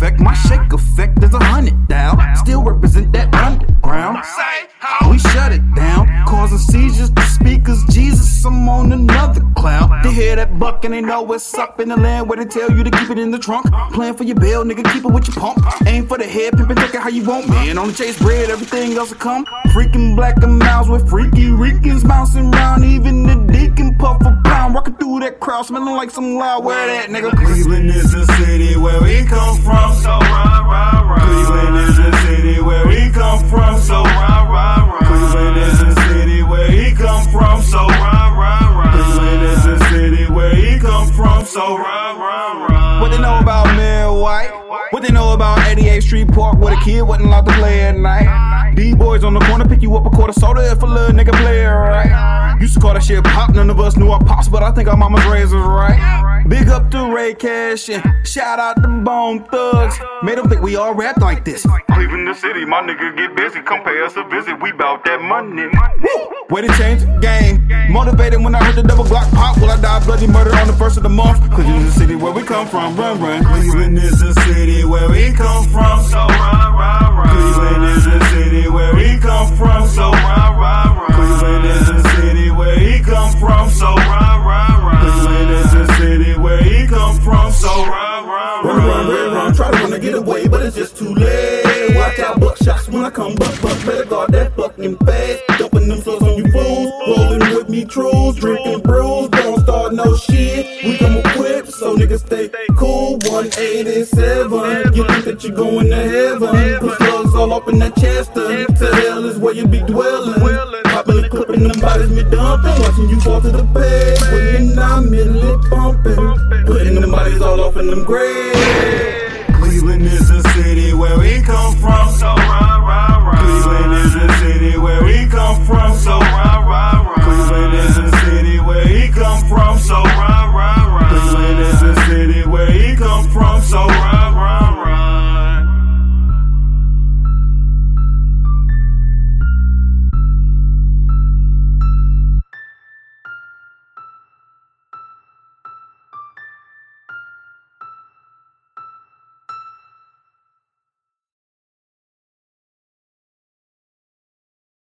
effect, my shake effect is 100 down. Still represent that underground. We shut it down, causing seizures. The speakers, Jesus, I'm on another cloud. They hear that buck and they know what's up in the land where they tell you to keep it in the trunk. Plan for your bill, nigga, keep it with your pump. Aim for the head, pimp and take it how you want. Man, on the chase bread, everything else will come. Freaking black and mouse with freaky Ricans bouncing around. Even the deacon puff a pound, rocking through that crowd, smelling like some loud. Where that nigga? Cleveland is the city where we come from, so rah, rah, rah. Cleveland is the city where we come from, so rah, rah, rah. Cleveland is the city where he come from, so rah, rah, rah. Cleveland is the city where he come from, so rah, rah, rah. What they know about Mel White? What they know about 88th Street Park where the kid wasn't allowed to play at night? D-boys on the corner pick you up a quarter soda if a little nigga play it right. Used to call that shit pop, none of us knew our pops, but I think our mama's razors right. Big up to Ray Cash and shout out to Bone Thugs. Made them think we all rap like this. Cleveland the city, my nigga get busy, come pay us a visit, we bout that money. Woo! Way to change the game. Motivated when I heard the double Glock pop. Will I die bloody murder on the first of the month? Cleveland is the city where we come from, run, run. Cleveland is the city where we come from, so rah, rah, rah. Cleveland is the city where we come from, so rah, rah, rah. Cleveland is the city where he come from, so rah, rah, rah. Cleveland is the city where he come from, so rah, rah, rah. Run, try to run to get away, but it's just too late. Watch out, buckshots when I come buck, better guard that fucking fast. Dumping them slugs on you fools, rolling with me trues, drinking brews, don't start no shit. We come equipped, so niggas stay cool. 187, you think that you're going to heaven? Put slugs all up in that Chester, to hell is where you be dwelling. Popping and clipping them bodies, me dumping, watching you fall to the bed. When you're not middle pumping, putting them bodies all off in them graves.